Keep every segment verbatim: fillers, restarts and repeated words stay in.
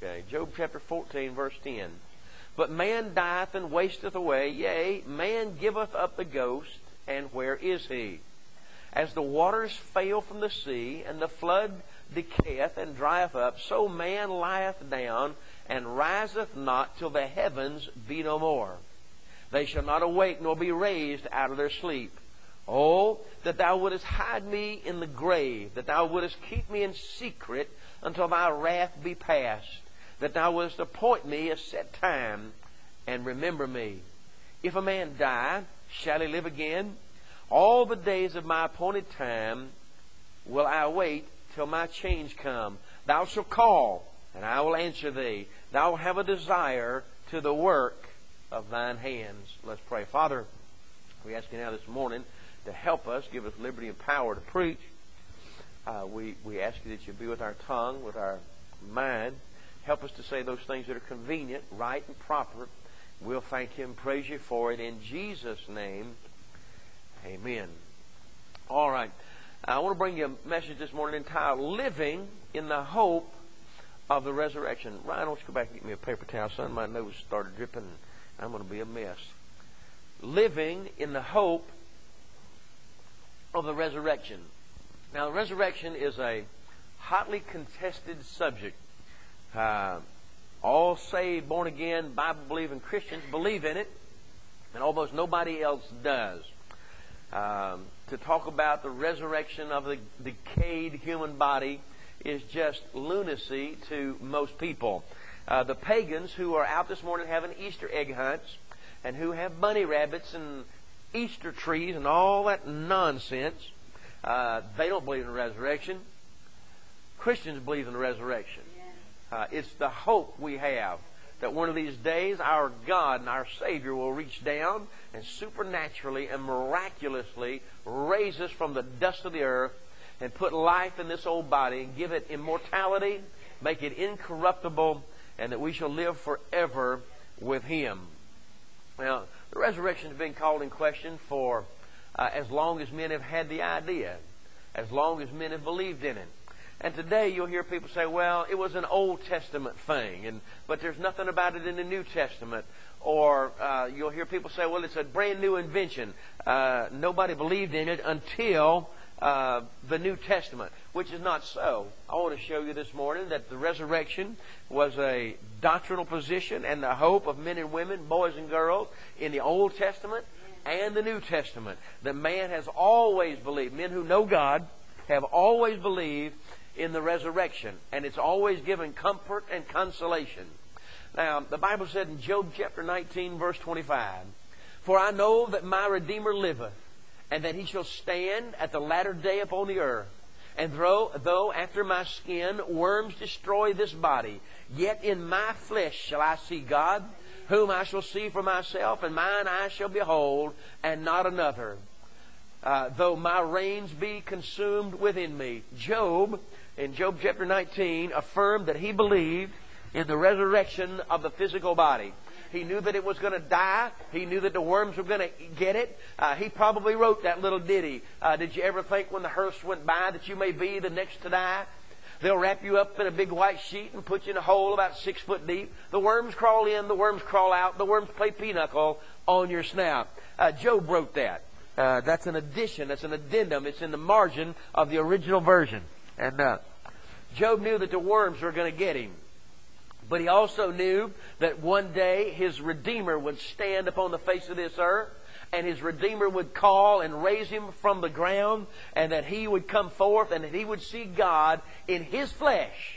Okay, Job chapter fourteen, verse ten. But man dieth and wasteth away, yea, man giveth up the ghost, and where is he? As the waters fail from the sea, and the flood decayeth and drieth up, so man lieth down, and riseth not till the heavens be no more. They shall not awake, nor be raised out of their sleep. Oh, that thou wouldest hide me in the grave, that thou wouldest keep me in secret until thy wrath be past, that thou wouldest appoint me a set time, and remember me. If a man die, shall he live again? All the days of my appointed time will I wait till my change come. Thou shalt call, and I will answer thee. Thou wilt have a desire to the work of thine hands. Let's pray. Father, we ask you now this morning to help us, give us liberty and power to preach. Uh, we, we ask you that you be with our tongue, with our mind. Help us to say those things that are convenient, right, and proper. We'll thank you and praise you for it in Jesus' name. Amen. All right. I want to bring you a message this morning entitled, Living in the Hope of the Resurrection. Ryan, why don't you go back and get me a paper towel, son? My nose started dripping. I'm going to be a mess. Living in the Hope of the Resurrection. Now, the resurrection is a hotly contested subject. Uh, all saved, born-again, Bible-believing Christians believe in it, and almost nobody else does. Um, to talk about the resurrection of the decayed human body is just lunacy to most people. Uh, the pagans who are out this morning having Easter egg hunts and who have bunny rabbits and Easter trees and all that nonsense, uh, they don't believe in the resurrection. Christians believe in the resurrection. Uh, it's the hope we have that one of these days our God and our Savior will reach down and supernaturally and miraculously raise us from the dust of the earth and put life in this old body and give it immortality, make it incorruptible, and that we shall live forever with Him. Now, the resurrection has been called in question for uh, as long as men have had the idea, as long as men have believed in it. And today you'll hear people say, well, it was an Old Testament thing, and but there's nothing about it in the New Testament. Or uh, you'll hear people say, well, it's a brand new invention. Uh, nobody believed in it until uh, the New Testament, which is not so. I want to show you this morning that the resurrection was a doctrinal position and the hope of men and women, boys and girls, in the Old Testament and the New Testament. That man has always believed, men who know God have always believed in the resurrection, and it's always given comfort and consolation. Now, the Bible said in Job chapter nineteen, verse twenty-five, For I know that my Redeemer liveth, and that He shall stand at the latter day upon the earth. And though, though after my skin worms destroy this body, yet in my flesh shall I see God, whom I shall see for myself, and mine eyes shall behold, and not another. Uh, though my reins be consumed within me. Job, in Job chapter nineteen, affirmed that he believed in the resurrection of the physical body. He knew that it was going to die. He knew that the worms were going to get it. Uh, he probably wrote that little ditty. Uh, did you ever think when the hearse went by that you may be the next to die? They'll wrap you up in a big white sheet and put you in a hole about six foot deep. The worms crawl in, the worms crawl out, the worms play pinochle on your snout. Uh, Job wrote that. Uh, that's an addition, that's an addendum. It's in the margin of the original version. And uh, Job knew that the worms were going to get him. But he also knew that one day his Redeemer would stand upon the face of this earth, and his Redeemer would call and raise him from the ground, and that he would come forth and that he would see God in his flesh.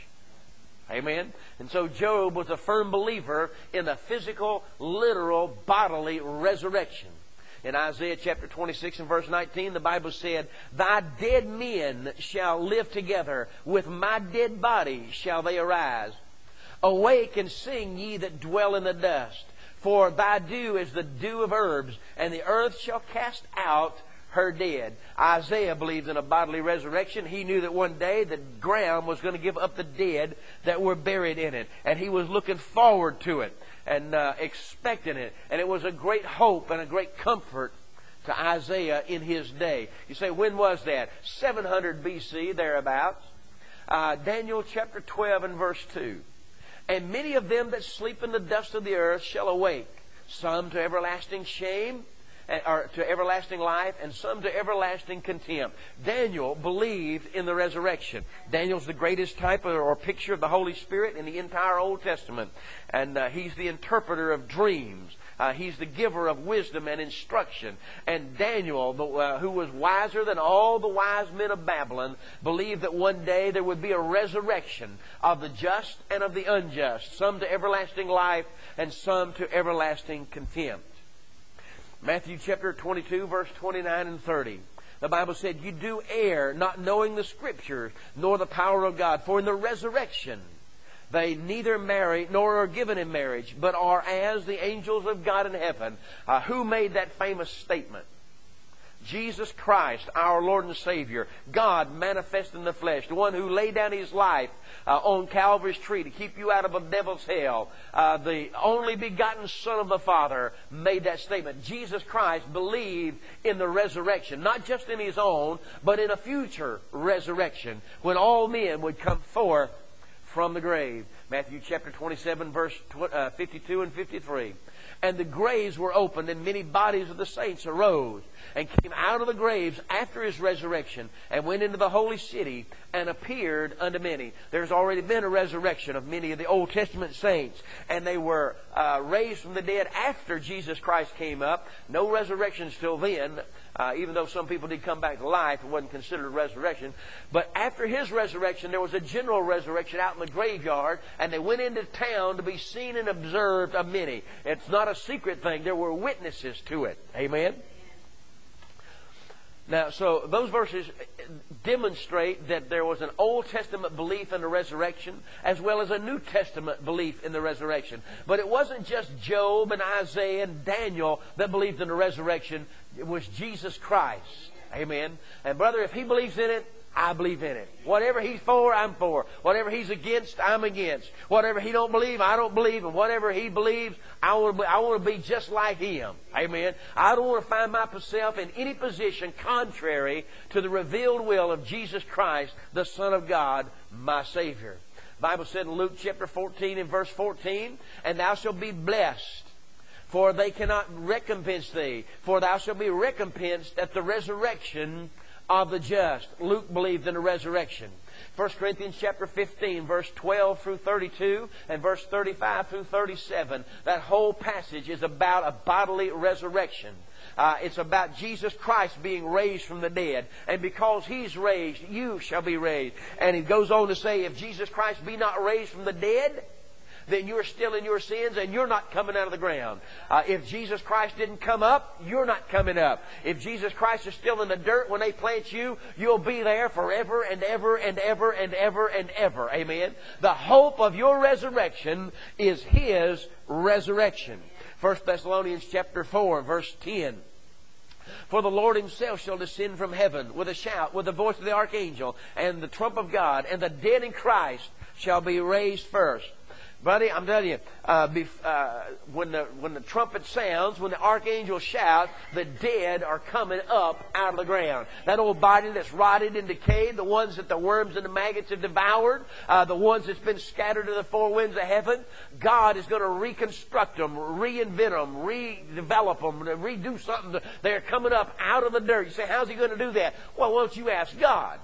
Amen. And so Job was a firm believer in the physical, literal, bodily resurrection. In Isaiah chapter twenty-six and verse nineteen, the Bible said, Thy dead men shall live together, with my dead body shall they arise. Awake and sing, ye that dwell in the dust, for thy dew is the dew of herbs, and the earth shall cast out her dead. Isaiah believed in a bodily resurrection. He knew that one day the ground was going to give up the dead that were buried in it, and he was looking forward to it and uh, expecting it. And it was a great hope and a great comfort to Isaiah in his day. You say, when was that? seven hundred B C, thereabouts. Uh, Daniel chapter twelve and verse two. And many of them that sleep in the dust of the earth shall awake, some to everlasting shame, or to everlasting life, and some to everlasting contempt. Daniel believed in the resurrection. Daniel's the greatest type or, or picture of the Holy Spirit in the entire Old Testament. And uh, he's the interpreter of dreams. Uh, he's the giver of wisdom and instruction. And Daniel, the, uh, who was wiser than all the wise men of Babylon, believed that one day there would be a resurrection of the just and of the unjust, some to everlasting life and some to everlasting contempt. Matthew chapter twenty-two, verse twenty-nine and thirty. The Bible said, "You do err, not knowing the Scriptures, nor the power of God. For in the resurrection they neither marry nor are given in marriage, but are as the angels of God in heaven." Uh, who made that famous statement? Jesus Christ, our Lord and Savior, God manifest in the flesh, the one who laid down His life uh, on Calvary's tree to keep you out of a devil's hell. Uh, the only begotten Son of the Father made that statement. Jesus Christ believed in the resurrection, not just in His own, but in a future resurrection when all men would come forth from the grave. Matthew chapter twenty-seven, verse fifty-two and fifty-three. "And the graves were opened, and many bodies of the saints arose and came out of the graves after His resurrection, and went into the holy city and appeared unto many." There's already been a resurrection of many of the Old Testament saints, and they were uh, raised from the dead after Jesus Christ came up. No resurrections till then. Uh, even though some people did come back to life, it wasn't considered a resurrection. But after His resurrection, there was a general resurrection out in the graveyard, and they went into town to be seen and observed of many. It's not a secret thing. There were witnesses to it. Amen? Now, so those verses demonstrate that there was an Old Testament belief in the resurrection as well as a New Testament belief in the resurrection. But it wasn't just Job and Isaiah and Daniel that believed in the resurrection. It was Jesus Christ. Amen. And brother, if He believes in it, I believe in it. Whatever He's for, I'm for. Whatever He's against, I'm against. Whatever He don't believe, I don't believe. And whatever He believes, I want to be, I want to be just like Him. Amen. I don't want to find myself in any position contrary to the revealed will of Jesus Christ, the Son of God, my Savior. The Bible said in Luke chapter fourteen and verse fourteen, "And thou shalt be blessed, for they cannot recompense thee, for thou shalt be recompensed at the resurrection of the just." Luke believed in the resurrection. First Corinthians chapter fifteen, verse twelve through thirty-two, and verse thirty-five through thirty-seven. That whole passage is about a bodily resurrection. Uh, it's about Jesus Christ being raised from the dead. And because He's raised, you shall be raised. And it goes on to say, if Jesus Christ be not raised from the dead, then you're still in your sins and you're not coming out of the ground. Uh, if Jesus Christ didn't come up, you're not coming up. If Jesus Christ is still in the dirt when they plant you, you'll be there forever and ever and ever and ever and ever. Amen. The hope of your resurrection is His resurrection. First Thessalonians chapter four, verse ten. "For the Lord Himself shall descend from heaven with a shout, with the voice of the archangel, and the trump of God, and the dead in Christ shall be raised first." Buddy, I'm telling you, uh, bef- uh, when the when the trumpet sounds, when the archangel shouts, the dead are coming up out of the ground. That old body that's rotted and decayed, the ones that the worms and the maggots have devoured, uh, the ones that's been scattered to the four winds of heaven, God is going to reconstruct them, reinvent them, redevelop them, redo something. They're coming up out of the dirt. You say, how's He going to do that? Well, why don't you ask God?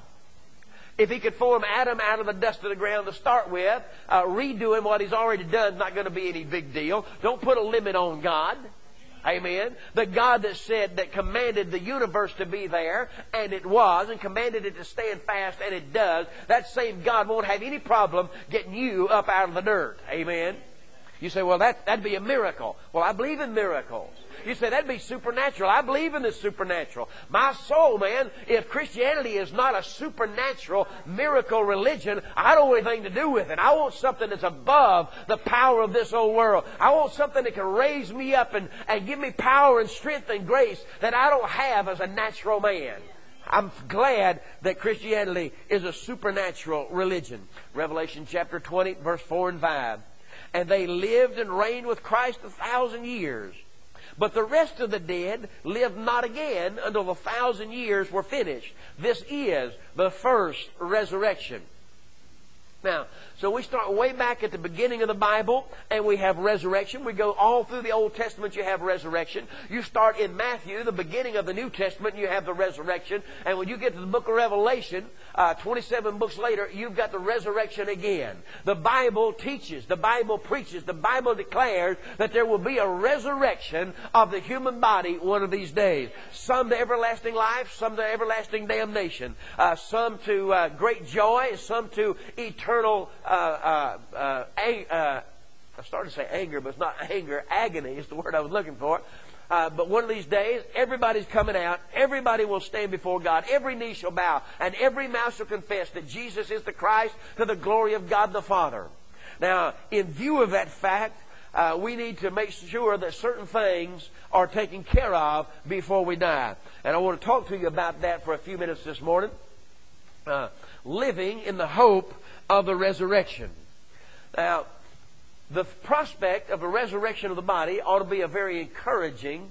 If He could form Adam out of the dust of the ground to start with, uh, redoing what He's already done is not going to be any big deal. Don't put a limit on God. Amen. The God that said, that commanded the universe to be there, and it was, and commanded it to stand fast, and it does, that same God won't have any problem getting you up out of the dirt. Amen. You say, well, that, that'd be a miracle. Well, I believe in miracles. You say, that'd be supernatural. I believe in the supernatural. My soul, man, if Christianity is not a supernatural miracle religion, I don't want anything to do with it. I want something that's above the power of this old world. I want something that can raise me up and, and give me power and strength and grace that I don't have as a natural man. I'm glad that Christianity is a supernatural religion. Revelation chapter twenty, verse four and five. "And they lived and reigned with Christ a thousand years. But the rest of the dead lived not again until the thousand years were finished." This is the first resurrection. Now, so we start way back at the beginning of the Bible, and we have resurrection. We go all through the Old Testament, you have resurrection. You start in Matthew, the beginning of the New Testament, and you have the resurrection. And when you get to the book of Revelation, uh, twenty-seven books later, you've got the resurrection again. The Bible teaches, the Bible preaches, the Bible declares that there will be a resurrection of the human body one of these days. Some to everlasting life, some to everlasting damnation, uh, some to uh, great joy, some to eternal Eternal, uh, uh, uh, ang- uh, I started to say anger, but it's not anger. Agony is the word I was looking for. Uh, but one of these days, everybody's coming out. Everybody will stand before God. Every knee shall bow, and every mouth shall confess that Jesus is the Christ, to the glory of God the Father. Now, in view of that fact, uh, we need to make sure that certain things are taken care of before we die. And I want to talk to you about that for a few minutes this morning. Uh, living in the hope of the resurrection. Now, the prospect of a resurrection of the body ought to be a very encouraging,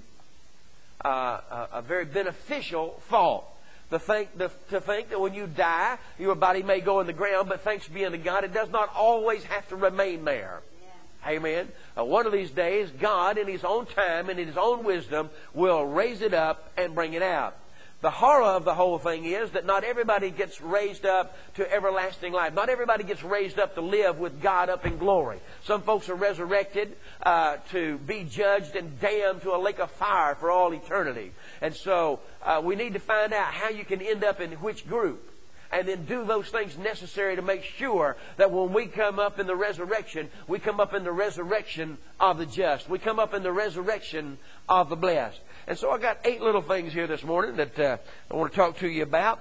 uh, a, a very beneficial thought. To think, the, to think that when you die, your body may go in the ground, but thanks be unto God, it does not always have to remain there. Yeah. Amen. Uh, one of these days, God, in His own time and in His own wisdom, will raise it up and bring it out. The horror of the whole thing is that not everybody gets raised up to everlasting life. Not everybody gets raised up to live with God up in glory. Some folks are resurrected uh, to be judged and damned to a lake of fire for all eternity. And so uh, we need to find out how you can end up in which group. And then do those things necessary to make sure that when we come up in the resurrection, we come up in the resurrection of the just. We come up in the resurrection of the blessed. And so I got eight little things here this morning that uh, I want to talk to you about.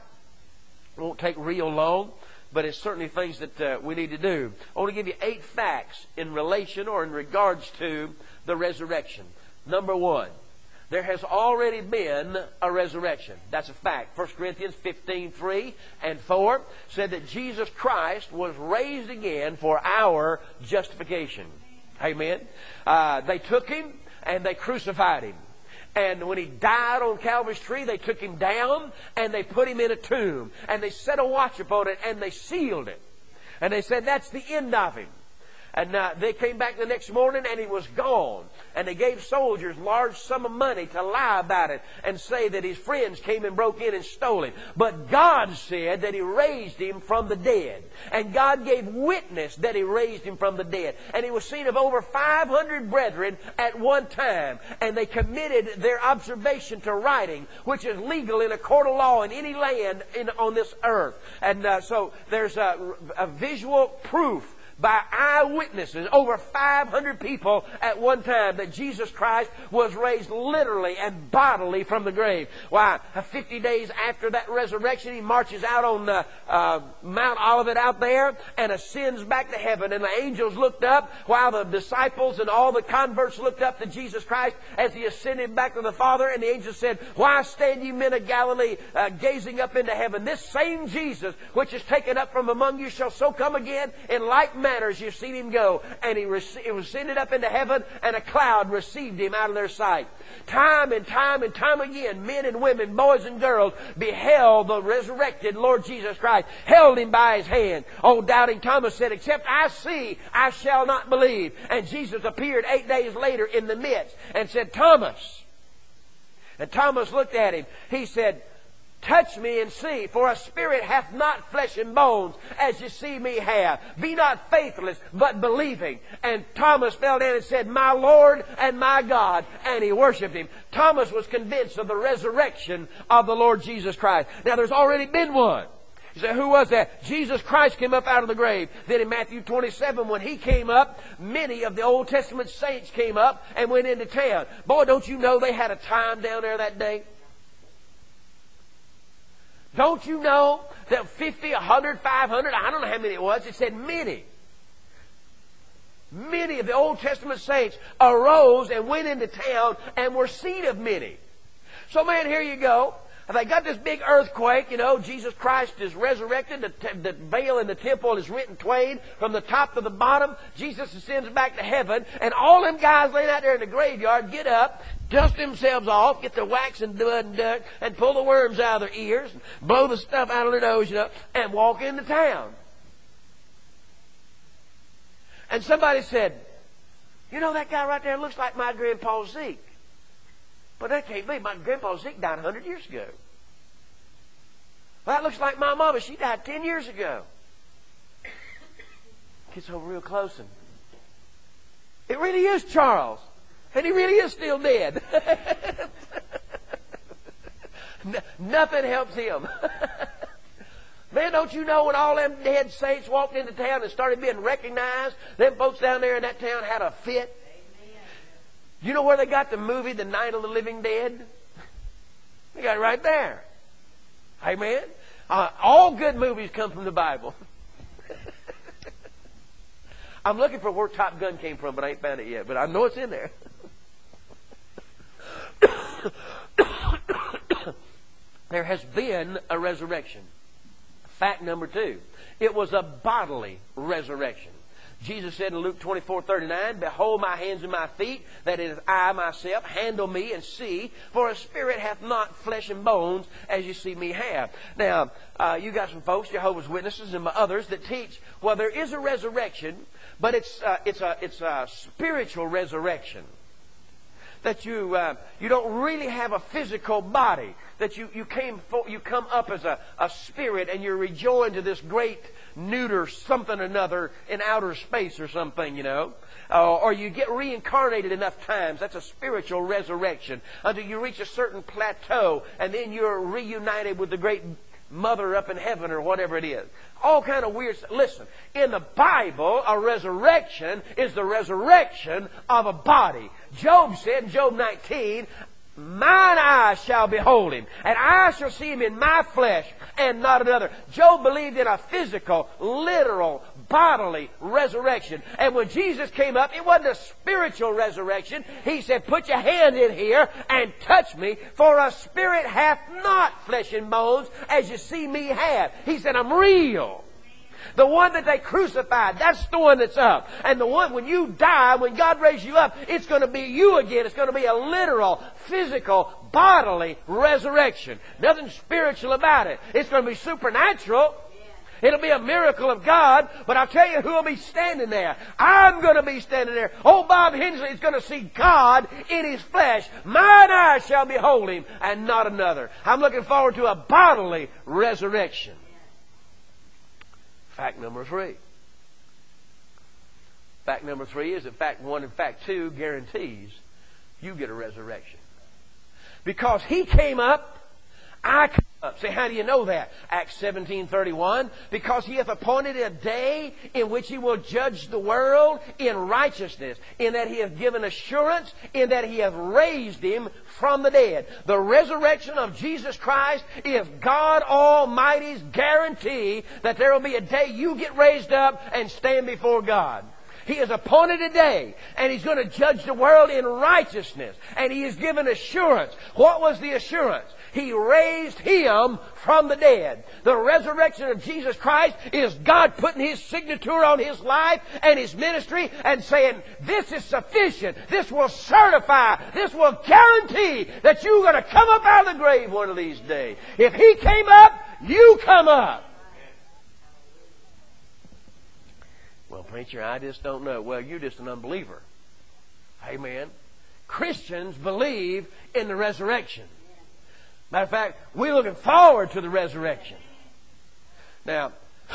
It won't take real long, but it's certainly things that uh, we need to do. I want to give you eight facts in relation or in regards to the resurrection. Number one, there has already been a resurrection. That's a fact. First Corinthians fifteen, three and four said that Jesus Christ was raised again for our justification. Amen. Uh, they took Him and they crucified Him. And when He died on Calvary's tree, they took Him down and they put Him in a tomb. And they set a watch upon it and they sealed it. And they said, that's the end of Him. And uh, they came back the next morning and He was gone. And they gave soldiers large sum of money to lie about it and say that His friends came and broke in and stole Him. But God said that He raised Him from the dead. And God gave witness that He raised Him from the dead. And He was seen of over five hundred brethren at one time. And they committed their observation to writing, which is legal in a court of law in any land in, on this earth. And uh, so there's a, a visual proof by eyewitnesses, over five hundred people at one time, that Jesus Christ was raised literally and bodily from the grave. Why? fifty days after that resurrection, He marches out on the, uh, Mount Olivet out there and ascends back to heaven. And the angels looked up while the disciples and all the converts looked up to Jesus Christ as He ascended back to the Father. And the angels said, why stand ye men of Galilee uh, gazing up into heaven? This same Jesus, which is taken up from among you, shall so come again in like manner as you've seen Him go. And He was ascended up into heaven, and a cloud received Him out of their sight. Time and time and time again, men and women, boys and girls, beheld the resurrected Lord Jesus Christ, held Him by His hand. Old doubting Thomas said, except I see, I shall not believe. And Jesus appeared eight days later in the midst and said, Thomas. And Thomas looked at Him. He said, touch me and see, for a spirit hath not flesh and bones, as you see me have. Be not faithless, but believing. And Thomas fell down and said, my Lord and my God. And he worshipped Him. Thomas was convinced of the resurrection of the Lord Jesus Christ. Now, there's already been one. You say, who was that? Jesus Christ came up out of the grave. Then in Matthew twenty-seven, when He came up, many of the Old Testament saints came up and went into town. Boy, don't you know they had a time down there that day? Don't you know that fifty, a hundred, five hundred, I don't know how many it was, it said many. Many of the Old Testament saints arose and went into town and were seen of many. So man, here you go. They got this big earthquake, you know, Jesus Christ is resurrected, the, te- the veil in the temple is rent in twain from the top to the bottom. Jesus ascends back to heaven, and all them guys laying out there in the graveyard get up, dust themselves off, get their wax and mud and dirt, and pull the worms out of their ears, and blow the stuff out of their nose, you know, and walk into town. And somebody said, you know, that guy right there looks like my grandpa Zeke. But that can't be. My grandpa Zeke died a hundred years ago. Well, that looks like my mama. She died ten years ago. Gets over real close and it really is Charles. And he really is still dead. Nothing helps him. Man, don't you know when all them dead saints walked into town and started being recognized, them folks down there in that town had a fit? Amen. You know where they got the movie, The Night of the Living Dead? They got it right there. Amen. Uh, all good movies come from the Bible. I'm looking for where Top Gun came from, but I ain't found it yet. But I know it's in there. There has been a resurrection. Fact number two, it was a bodily resurrection. Jesus said in Luke twenty-four thirty-nine, behold my hands and my feet, that it is I myself, handle me and see, for a spirit hath not flesh and bones as you see me have. Now, uh, you got some folks, Jehovah's Witnesses and others, that teach, well, there is a resurrection, but it's, uh, it's, a, it's a spiritual resurrection. That you uh, you don't really have a physical body. That you you came for, you come up as a, a spirit and you're rejoined to this great neuter something or another in outer space or something, you know. Uh, or you get reincarnated enough times. That's a spiritual resurrection until you reach a certain plateau and then you're reunited with the great mother up in heaven or whatever it is. All kind of weird stuff. Listen, in the Bible, a resurrection is the resurrection of a body. Job said in Job nineteen, mine eyes shall behold him, and I shall see him in my flesh, and not another. Job believed in a physical, literal, bodily resurrection. And when Jesus came up, it wasn't a spiritual resurrection. He said, put your hand in here and touch me, for a spirit hath not flesh and bones as you see me have. He said, I'm real. The one that they crucified, that's the one that's up. And the one, when you die, when God raises you up, it's going to be you again. It's going to be a literal, physical, bodily resurrection. Nothing spiritual about it. It's going to be supernatural. It'll be a miracle of God, but I'll tell you who will be standing there. I'm going to be standing there. Old Bob Hensley is going to see God in His flesh. Mine eyes shall behold Him, and not another. I'm looking forward to a bodily resurrection. Fact number three. Fact number three is that fact one and fact two guarantees you get a resurrection. Because He came up, I come up. Say, how do you know that? Acts seventeen thirty-one. Because He hath appointed a day in which He will judge the world in righteousness, in that He hath given assurance, in that He hath raised Him from the dead. The resurrection of Jesus Christ is God Almighty's guarantee that there will be a day you get raised up and stand before God. He has appointed a day, and He's going to judge the world in righteousness. And He has given assurance. What was the assurance? He raised Him from the dead. The resurrection of Jesus Christ is God putting His signature on His life and His ministry and saying, this is sufficient. This will certify. This will guarantee that you're going to come up out of the grave one of these days. If He came up, you come up. Well, preacher, I just don't know. Well, you're just an unbeliever. Amen. Christians believe in the resurrection. Matter of fact, we're looking forward to the resurrection. Now,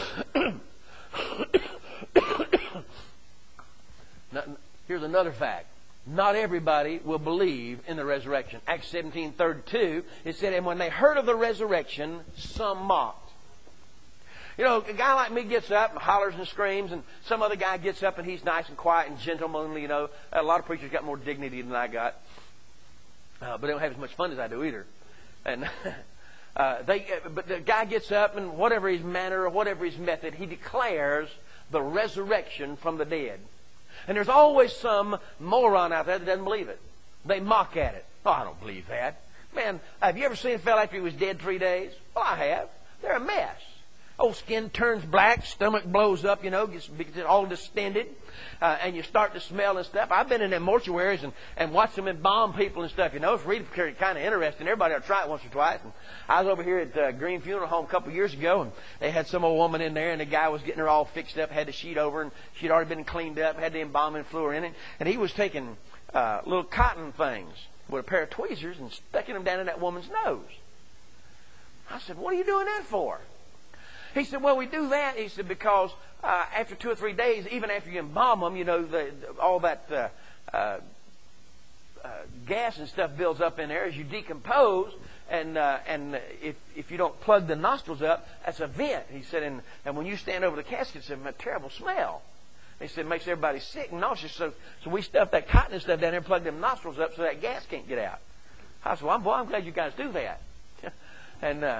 here's another fact. Not everybody will believe in the resurrection. Acts seventeen thirty-two, it said, and when they heard of the resurrection, some mocked. You know, a guy like me gets up and hollers and screams, and some other guy gets up and he's nice and quiet and gentlemanly, you know. A lot of preachers got more dignity than I got. Uh, but they don't have as much fun as I do either. And uh, they, but the guy gets up and whatever his manner or whatever his method, he declares the resurrection from the dead. And there's always some moron out there that doesn't believe it. They mock at it. Oh, I don't believe that. Man, have you ever seen a fellow after he was dead three days? Well, I have. They're a mess. Old skin turns black, stomach blows up, you know, gets, gets all distended, uh, and you start to smell and stuff. I've been in them mortuaries and, and watched them embalm people and stuff, you know. It's really kind of interesting. Everybody ought to try it once or twice. And I was over here at uh, Green Funeral Home a couple of years ago, and they had some old woman in there, and the guy was getting her all fixed up, had the sheet over, and she'd already been cleaned up, had the embalming fluid in it, and he was taking uh, little cotton things with a pair of tweezers and sticking them down in that woman's nose. I said, what are you doing that for? He said, well, we do that, he said, because uh, after two or three days, even after you embalm them, you know, the, all that uh, uh, uh, gas and stuff builds up in there as you decompose. And uh, and if if you don't plug the nostrils up, that's a vent. He said, and, and when you stand over the casket, it's a terrible smell. He said, it makes everybody sick and nauseous. So, so we stuff that cotton and stuff down there and plug them nostrils up so that gas can't get out. I said, well, I'm, boy, I'm glad you guys do that. and... Uh,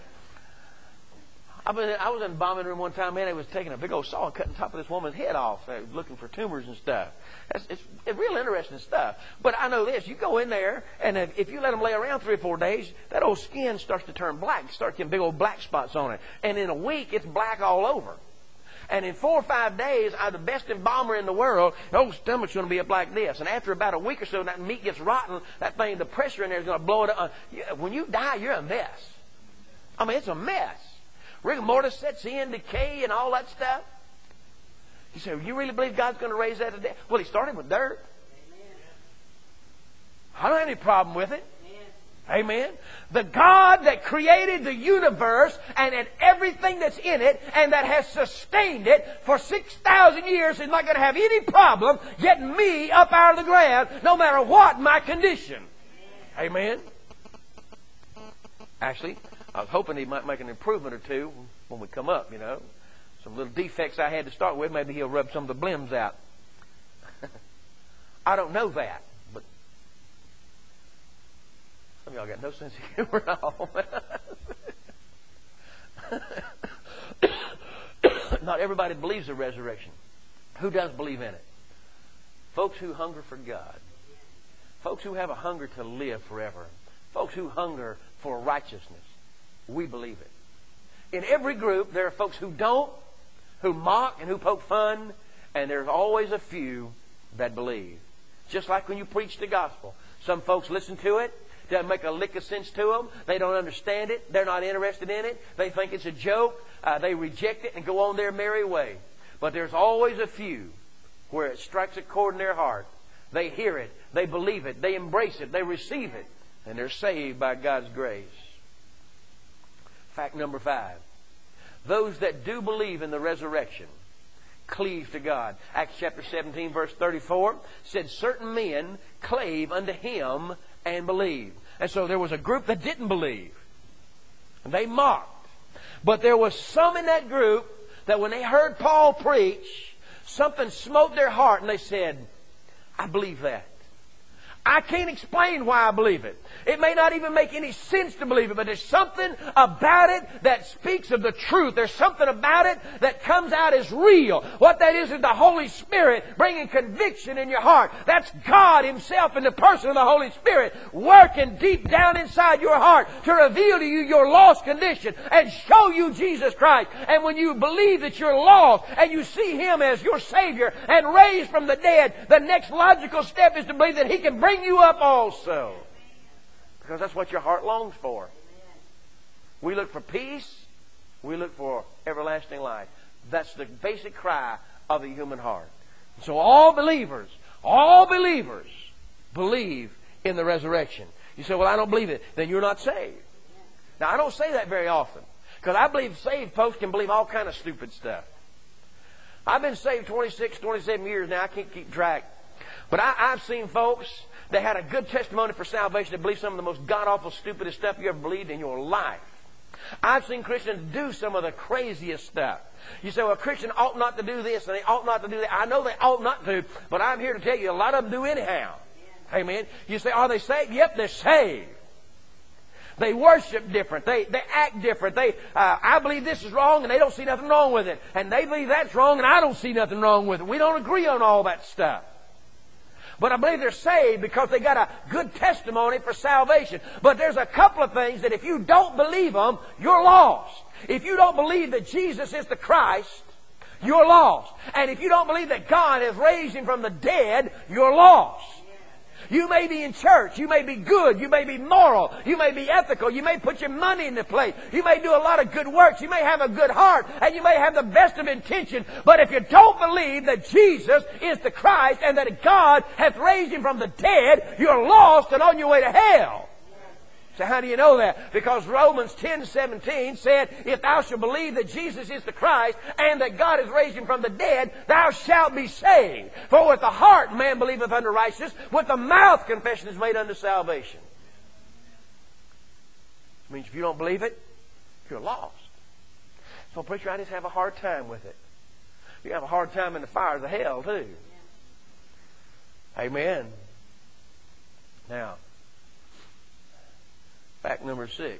I was, I was in the bombing room one time, man. They was taking a big old saw and cutting the top of this woman's head off, uh, looking for tumors and stuff. That's, it's, it's real interesting stuff. But I know this: you go in there, and if, if you let them lay around three or four days, that old skin starts to turn black, starts getting big old black spots on it. And in a week, it's black all over. And in four or five days, I'm the best embalmer in the world. The old stomach's going to be up like this. And after about a week or so, that meat gets rotten. That thing, the pressure in there is going to blow it up. When you die, you're a mess. I mean, it's a mess. Rigor mortis sets in, decay, and all that stuff. You say, well, you really believe God's going to raise that to death? Well, he started with dirt. Amen. I don't have any problem with it. Amen. Amen. The God that created the universe and, and everything that's in it and that has sustained it for six thousand years is not going to have any problem getting me up out of the ground no matter what my condition. Amen. Amen. Actually, I was hoping he might make an improvement or two when we come up, you know. Some little defects I had to start with, maybe he'll rub some of the blims out. I don't know that, but some of y'all got no sense of humor at all. Not everybody believes the resurrection. Who does believe in it? Folks who hunger for God. Folks who have a hunger to live forever. Folks who hunger for righteousness. We believe it. In every group, there are folks who don't, who mock and who poke fun, and there's always a few that believe. Just like when you preach the gospel. Some folks listen to it, doesn't make a lick of sense to them, they don't understand it, they're not interested in it, they think it's a joke, uh, they reject it and go on their merry way. But there's always a few where it strikes a chord in their heart. They hear it, they believe it, they embrace it, they receive it, and they're saved by God's grace. Fact number five. Those that do believe in the resurrection cleave to God. Acts chapter seventeen, verse thirty-four said, certain men clave unto him and believed. And so there was a group that didn't believe. And they mocked. But there was some in that group that when they heard Paul preach, something smote their heart and they said, I believe that. I can't explain why I believe it. It may not even make any sense to believe it, but there's something about it that speaks of the truth. There's something about it that comes out as real. What that is is the Holy Spirit bringing conviction in your heart. That's God Himself in the person of the Holy Spirit working deep down inside your heart to reveal to you your lost condition and show you Jesus Christ. And when you believe that you're lost and you see Him as your Savior and raised from the dead, the next logical step is to believe that He can bring you up also. Because that's what your heart longs for. We look for peace. We look for everlasting life. That's the basic cry of the human heart. So all believers, all believers believe in the resurrection. You say, well, I don't believe it. Then you're not saved. Now, I don't say that very often. Because I believe saved folks can believe all kind of stupid stuff. I've been saved twenty-six, twenty-seven years now. I can't keep track. But I, I've seen folks that had a good testimony for salvation that believe some of the most god-awful, stupidest stuff you ever believed in your life. I've seen Christians do some of the craziest stuff. You say, well, a Christian ought not to do this and they ought not to do that. I know they ought not to, but I'm here to tell you a lot of them do anyhow. Amen. You say, are they saved? Yep, they're saved. They worship different. They they act different. They uh, I believe this is wrong and they don't see nothing wrong with it. And they believe that's wrong and I don't see nothing wrong with it. We don't agree on all that stuff. But I believe they're saved because they got a good testimony for salvation. But there's a couple of things that if you don't believe them, you're lost. If you don't believe that Jesus is the Christ, you're lost. And if you don't believe that God has raised Him from the dead, you're lost. You may be in church. You may be good. You may be moral. You may be ethical. You may put your money in the place. You may do a lot of good works. You may have a good heart. And you may have the best of intention. But if you don't believe that Jesus is the Christ and that God hath raised Him from the dead, you're lost and on your way to hell. So how do you know that? Because Romans ten seventeen said, if thou shalt believe that Jesus is the Christ and that God has raised Him from the dead, thou shalt be saved. For with the heart man believeth unto righteousness, with the mouth confession is made unto salvation. Which means if you don't believe it, you're lost. So preacher, I just have a hard time with it. You have a hard time in the fires of hell too. Amen. Now, fact number six.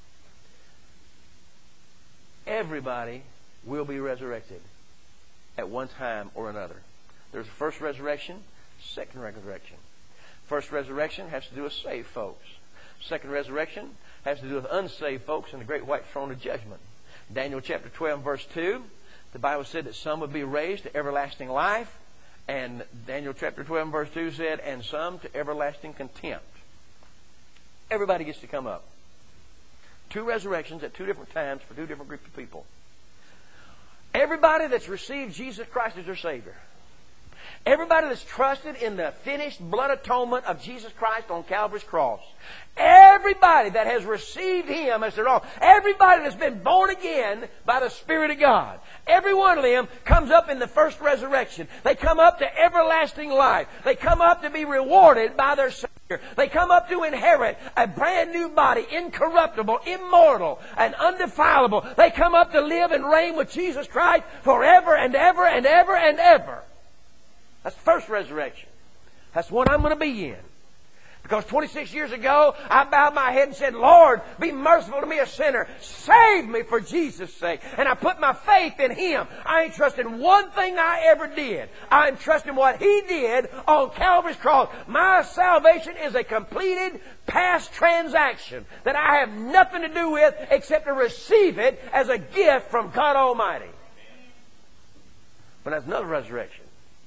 Everybody will be resurrected at one time or another. There's a first resurrection, second resurrection. First resurrection has to do with saved folks. Second resurrection has to do with unsaved folks in the great white throne of judgment. Daniel chapter twelve, verse two, the Bible said that some would be raised to everlasting life. And Daniel chapter twelve, verse two said, and some to everlasting contempt. Everybody gets to come up. Two resurrections at two different times for two different groups of people. Everybody that's received Jesus Christ as their Savior. Everybody that's trusted in the finished blood atonement of Jesus Christ on Calvary's cross. Everybody that has received Him as their own. Everybody that's been born again by the Spirit of God. Every one of them comes up in the first resurrection. They come up to everlasting life. They come up to be rewarded by their Savior. They come up to inherit a brand new body, incorruptible, immortal, and undefilable. They come up to live and reign with Jesus Christ forever and ever and ever and ever. That's the first resurrection. That's the one I'm going to be in. Because twenty-six years ago, I bowed my head and said, Lord, be merciful to me, a sinner. Save me for Jesus' sake. And I put my faith in Him. I ain't trusting one thing I ever did. I'm trusting what He did on Calvary's cross. My salvation is a completed past transaction that I have nothing to do with except to receive it as a gift from God Almighty. But that's another resurrection.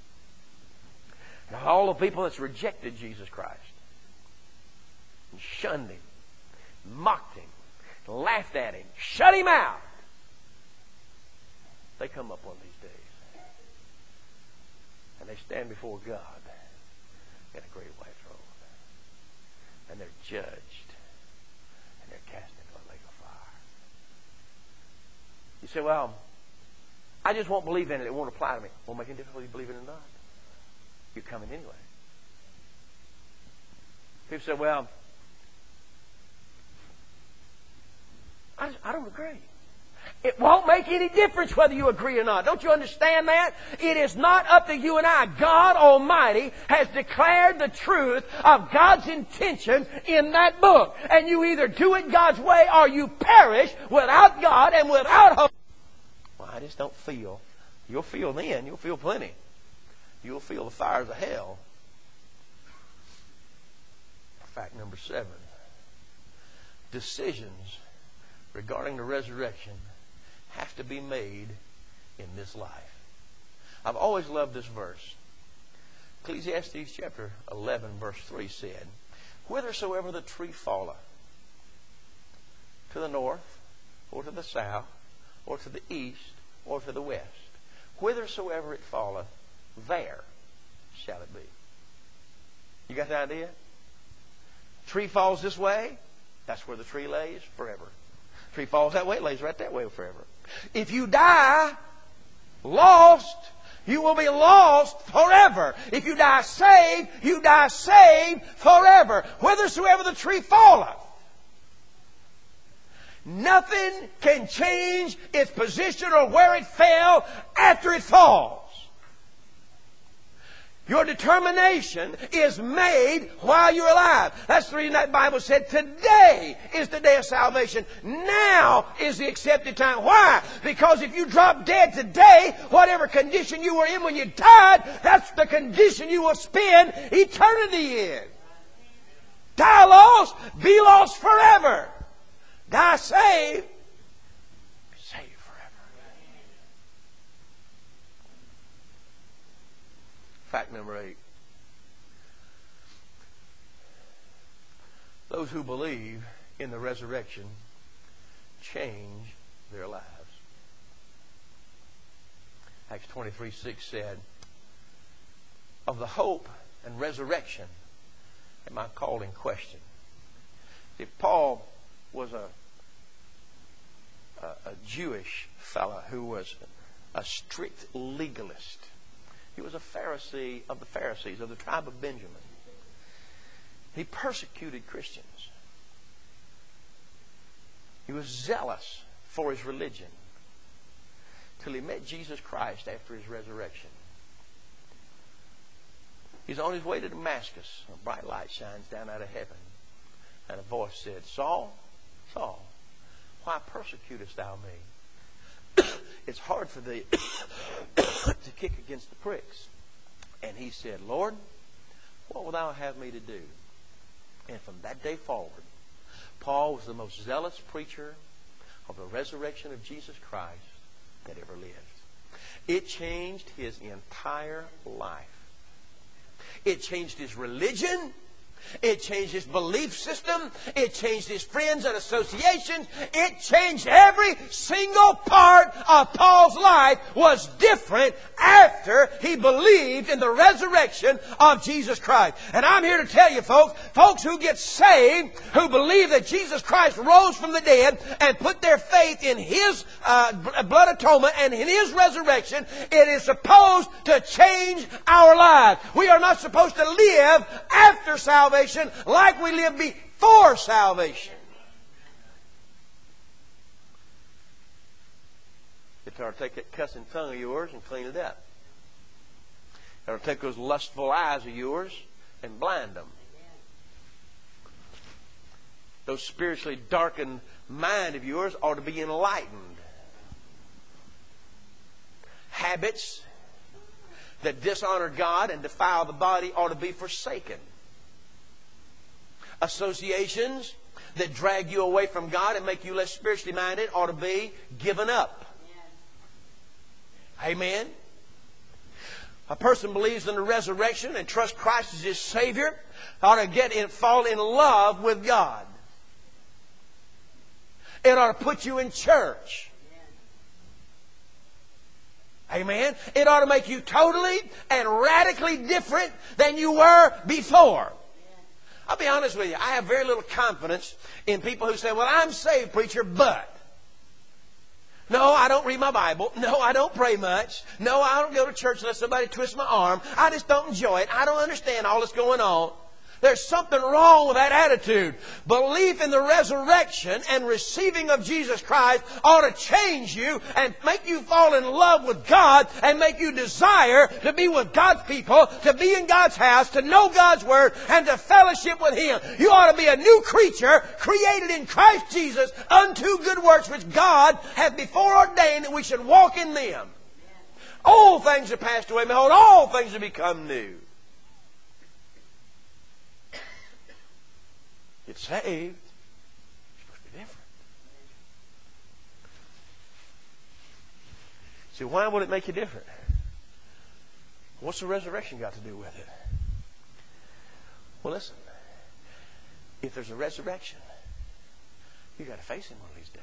Now, all the people that's rejected Jesus Christ, and shunned Him, mocked Him, laughed at Him, shut Him out, they come up one of these days. And they stand before God in a great white throne. And they're judged. And they're cast into a lake of fire. You say, well, I just won't believe in it. It won't apply to me. Won't make any difference whether you believe it or not. You're coming anyway. People say, well, I, I don't agree. It won't make any difference whether you agree or not. Don't you understand that? It is not up to you and I. God Almighty has declared the truth of God's intentions in that book. And you either do it God's way or you perish without God and without hope. Well, I just don't feel. You'll feel then. You'll feel plenty. You'll feel the fires of hell. Fact number seven. Decisions regarding the resurrection have to be made in this life. I've always loved this verse. Ecclesiastes chapter eleven verse three said, whithersoever the tree falleth, to the north, or to the south, or to the east, or to the west, whithersoever it falleth, there shall it be. You got the idea? Tree falls this way, that's where the tree lays forever. Tree falls that way, it lays right that way forever. If you die lost, you will be lost forever. If you die saved, you die saved forever. Whithersoever the tree falleth. Nothing can change its position or where it fell after it falls. Your determination is made while you're alive. That's the reason that Bible said today is the day of salvation. Now is the accepted time. Why? Because if you drop dead today, whatever condition you were in when you died, that's the condition you will spend eternity in. Die lost, be lost forever. Die saved, saved forever. Fact number eight. Those who believe in the resurrection change their lives. Acts twenty-three six said, of the hope and resurrection am I called in question. If Paul was a, a, a Jewish fellow who was a strict legalist, he was a Pharisee of the Pharisees, of the tribe of Benjamin. He persecuted Christians. He was zealous for his religion till he met Jesus Christ after his resurrection. He's on his way to Damascus. A bright light shines down out of heaven. And a voice said, Saul, Saul, why persecutest thou me? It's hard for thee to kick against the pricks. And he said, Lord, what wilt thou have me to do? And from that day forward, Paul was the most zealous preacher of the resurrection of Jesus Christ that ever lived. It changed his entire life. It changed his religion. It changed his belief system. It changed his friends and associations. It changed every single part of Paul's life was different after he believed in the resurrection of Jesus Christ. And I'm here to tell you, folks, folks who get saved, who believe that Jesus Christ rose from the dead and put their faith in His uh, blood atonement and in His resurrection, it is supposed to change our lives. We are not supposed to live after salvation like we lived before salvation. It's hard to take that cussing tongue of yours and clean it up. Or take those lustful eyes of yours and blind them. Those spiritually darkened mind of yours ought to be enlightened. Habits that dishonor God and defile the body ought to be forsaken. Associations that drag you away from God and make you less spiritually minded ought to be given up. Amen. A person believes in the resurrection and trusts Christ as his Savior ought to get in, fall in love with God. It ought to put you in church. Amen. It ought to make you totally and radically different than you were before. I'll be honest with you. I have very little confidence in people who say, well, I'm saved, preacher, but. No, I don't read my Bible. No, I don't pray much. No, I don't go to church unless somebody twists my arm. I just don't enjoy it. I don't understand all that's going on. There's something wrong with that attitude. Belief in the resurrection and receiving of Jesus Christ ought to change you and make you fall in love with God and make you desire to be with God's people, to be in God's house, to know God's Word, and to fellowship with Him. You ought to be a new creature created in Christ Jesus unto good works which God hath before ordained that we should walk in them. Old things have passed away. Behold, all things have become new. Get saved, it's supposed to be different. See, why would it make you different? What's the resurrection got to do with it? Well, listen. If there's a resurrection, you got to face Him one of these days.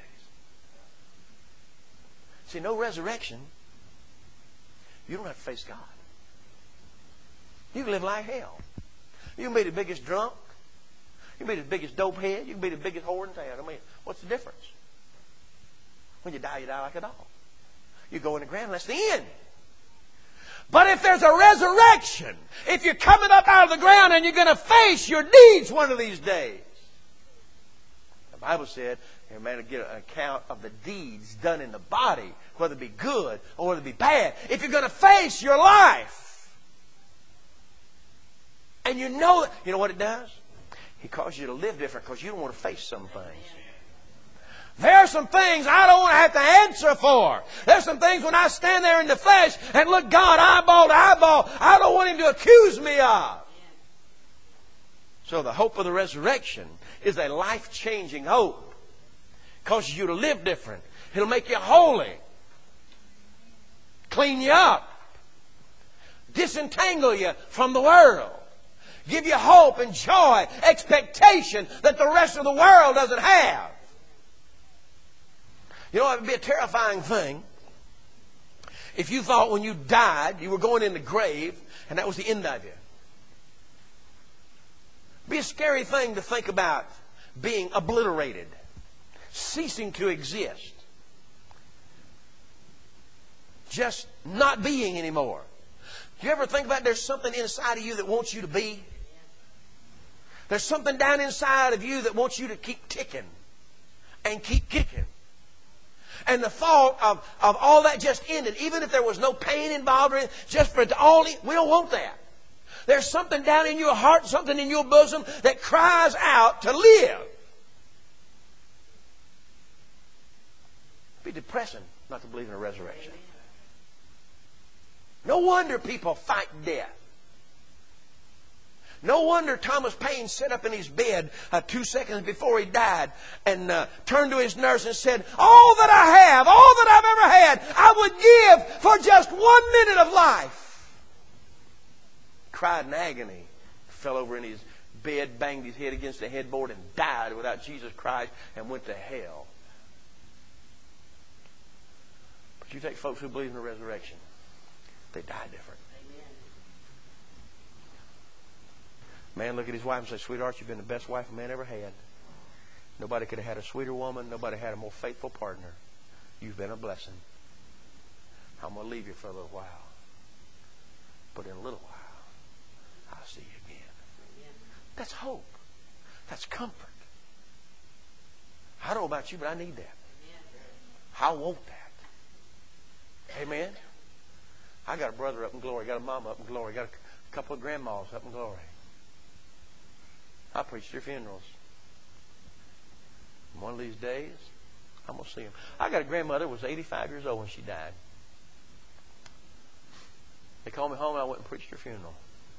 See, no resurrection, you don't have to face God. You can live like hell. You can be the biggest drunk. You can be the biggest dope head. You can be the biggest whore in town. I mean, what's the difference? When you die, you die like a dog. You go in the ground, and that's the end. But if there's a resurrection, if you're coming up out of the ground and you're going to face your deeds one of these days. The Bible said, every man will get an account of the deeds done in the body, whether it be good or whether it be bad. If you're going to face your life, And you know, you know what it does? He causes you to live different because you don't want to face some things. There are some things I don't want to have to answer for. There's some things when I stand there in the flesh and look God eyeball to eyeball, I don't want Him to accuse me of. So the hope of the resurrection is a life-changing hope. It causes you to live different. It'll make you holy. Clean you up. Disentangle you from the world. Give you hope and joy, expectation that the rest of the world doesn't have. You know, it would be a terrifying thing if you thought when you died you were going in the grave and that was the end of you. It would be a scary thing to think about being obliterated, ceasing to exist, just not being anymore. Do you ever think about there's something inside of you that wants you to be? There's something down inside of you that wants you to keep ticking and keep kicking. And the thought of, of all that just ended, even if there was no pain involved, or just for it to all, we don't want that. There's something down in your heart, something in your bosom that cries out to live. It'd be depressing not to believe in a resurrection. No wonder people fight death. No wonder Thomas Paine sat up in his bed uh, two seconds before he died and uh, turned to his nurse and said, all that I have, all that I've ever had, I would give for just one minute of life. Cried in agony, fell over in his bed, banged his head against the headboard and died without Jesus Christ and went to hell. But you take folks who believe in the resurrection, they die different. Man look at his wife and say, sweetheart, you've been the best wife a man ever had. Nobody could have had a sweeter woman. Nobody had a more faithful partner. You've been a blessing. I'm going to leave you for a little while. But in a little while, I'll see you again. That's hope. That's comfort. I don't know about you, but I need that. I want that. Amen. I got a brother up in glory. Got a mama up in glory. Got a couple of grandmas up in glory. I preach their funerals. One of these days, I'm going to see them. I got a grandmother who was eighty-five years old when she died. They called me home and I went and preached her funeral.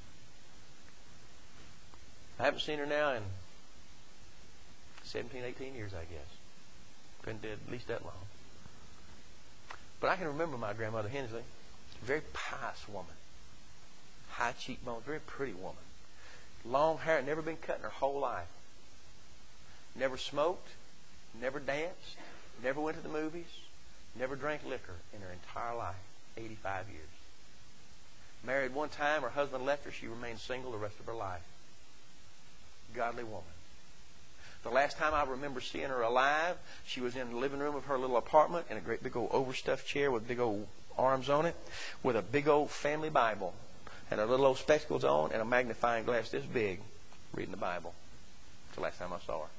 I haven't seen her now in seventeen, eighteen years, I guess. Been dead at least that long. But I can remember my grandmother Hensley. A very pious woman. High cheekbones, very pretty woman. Long hair, never been cut in her whole life. Never smoked, never danced, never went to the movies, never drank liquor in her entire life. eighty-five years. Married one time, her husband left her, she remained single the rest of her life. Godly woman. The last time I remember seeing her alive, she was in the living room of her little apartment in a great big old overstuffed chair with big old arms on it, with a big old family Bible. And her little old spectacles on and a magnifying glass this big, reading the Bible. It's the last time I saw her.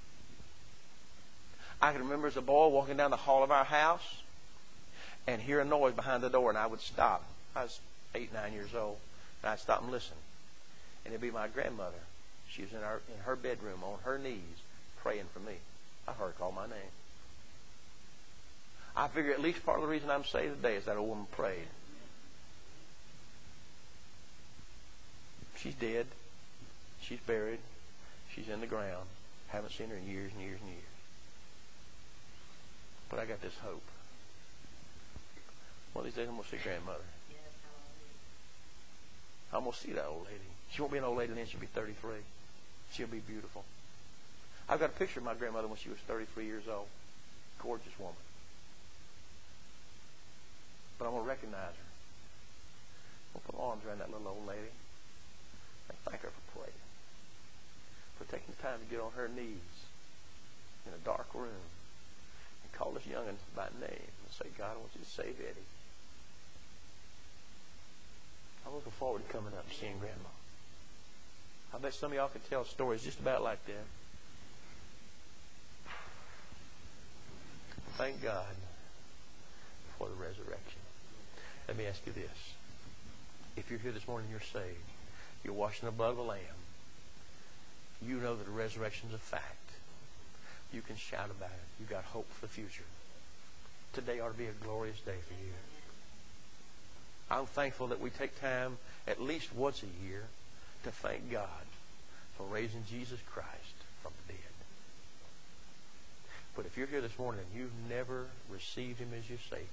I can remember as a boy walking down the hall of our house and hear a noise behind the door, and I would stop. I was eight, nine years old, and I'd stop and listen. And it'd be my grandmother. She was in her, in her bedroom on her knees praying for me. I heard her call my name. I figure at least part of the reason I'm saved today is that old woman prayed. She's dead. She's buried. She's in the ground. Haven't seen her in years and years and years. But I got this hope. One of these days I'm going to see grandmother. I'm going to see that old lady. She won't be an old lady then. She'll be thirty-three. She'll be beautiful. I've got a picture of my grandmother when she was thirty-three years old. Gorgeous woman. But I'm going to recognize her. I'm going to put my arms around that little old lady. And thank her for praying. For taking the time to get on her knees in a dark room and call this young'un by name and say, God, I want you to save Eddie. I'm looking forward to coming up and seeing Grandma. I bet some of y'all could tell stories just about like that. Thank God for the resurrection. Let me ask you this. If you're here this morning and you're saved, You're washed in the blood of the Lamb. You know that the resurrection is a fact. You can shout about it. You've got hope for the future. Today ought to be a glorious day for you. I'm thankful that we take time at least once a year to thank God for raising Jesus Christ from the dead. But if you're here this morning and you've never received Him as your Savior,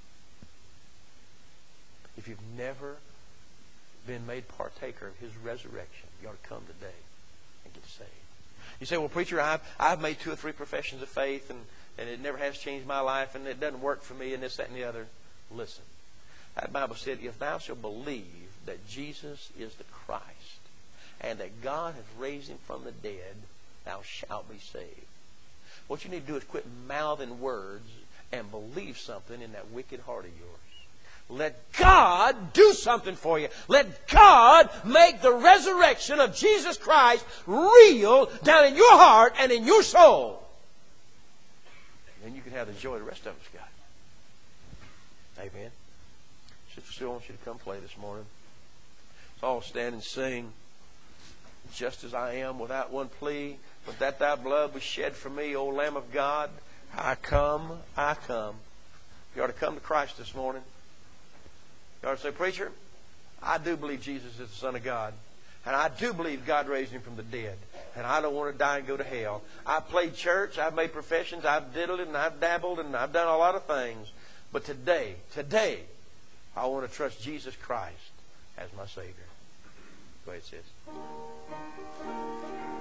if you've never been made partaker of His resurrection, you ought to come today and get saved. You say, well, preacher, I've, I've made two or three professions of faith, and, and it never has changed my life, and it doesn't work for me, and this, that, and the other. Listen, that Bible said, if thou shalt believe that Jesus is the Christ, and that God has raised Him from the dead, thou shalt be saved. What you need to do is quit mouthing words and believe something in that wicked heart of yours. Let God do something for you. Let God make the resurrection of Jesus Christ real down in your heart and in your soul. And then you can have the joy the rest of us got. Amen. Sister Sue, I want you to come play this morning. Let's all stand and sing. Just as I am, without one plea, but that thy blood was shed for me, O Lamb of God, I come, I come. You ought to come to Christ this morning. You ought to say, preacher, I do believe Jesus is the Son of God. And I do believe God raised Him from the dead. And I don't want to die and go to hell. I've played church, I've made professions, I've diddled and I've dabbled and I've done a lot of things. But today, today, I want to trust Jesus Christ as my Savior. Go ahead, sis.